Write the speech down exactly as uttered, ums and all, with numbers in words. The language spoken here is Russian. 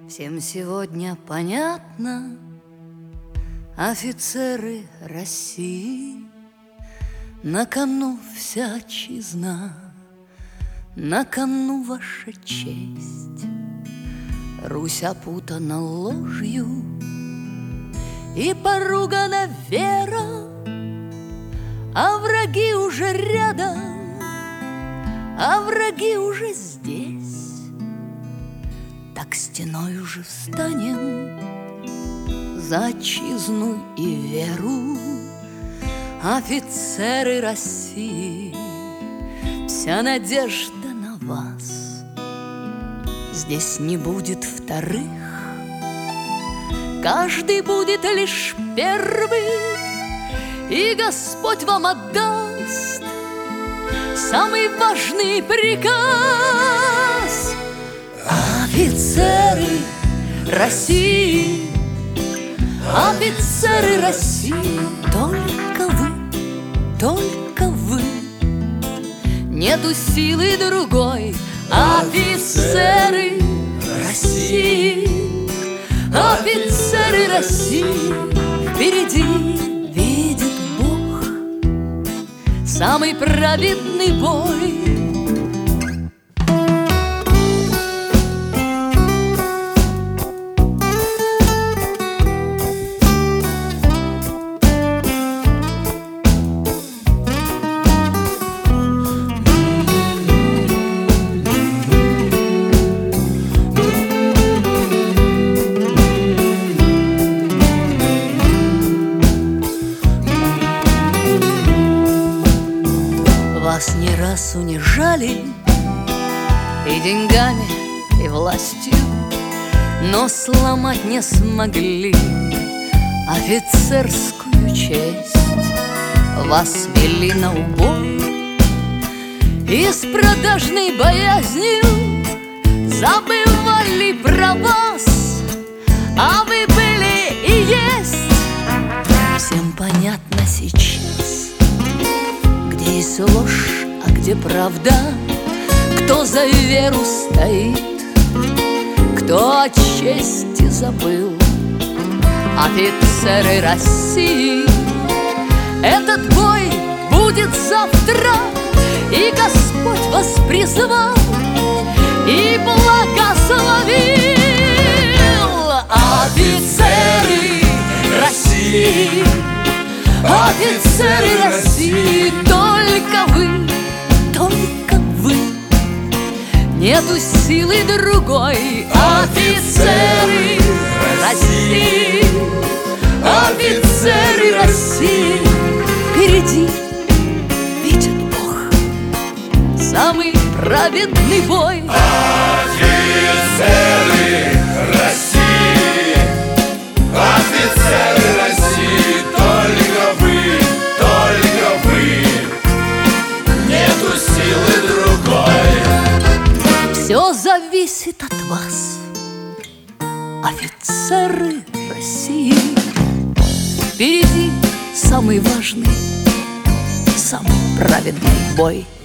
Всем сегодня понятно, офицеры России, на кону вся отчизна, на кону ваша честь. Русь опутана ложью и поругана вера, а враги уже рядом, а враги уже здесь. Так стеной уже встанем за отчизну и веру, офицеры России, вся надежда на вас. Здесь не будет вторых, каждый будет лишь первый, и Господь вам отдаст самый важный приказ. Офицеры России, офицеры России, только вы, только вы, нету силы другой. Офицеры России, офицеры России, впереди видит Бог самый праведный бой. Вас не раз унижали и деньгами, и властью, но сломать не смогли офицерскую честь. Вас вели на убой и с продажной боязнью забывали про вас, а вы были и есть. Всем понятно сейчас, где есть ложь, а где правда, кто за веру стоит, кто о чести забыл. Офицеры России, этот бой будет завтра, и Господь вас призвал и благословил. Офицеры России, офицеры России, только вы, только вы, нету силы другой. Офицеры России, офицеры России, впереди видит Бог самый праведный бой. Офицеры России, офицеры России, только вы, только вы, нету силы другой. Все зависит от вас, офицеры России, впереди самый важный, самый праведный бой.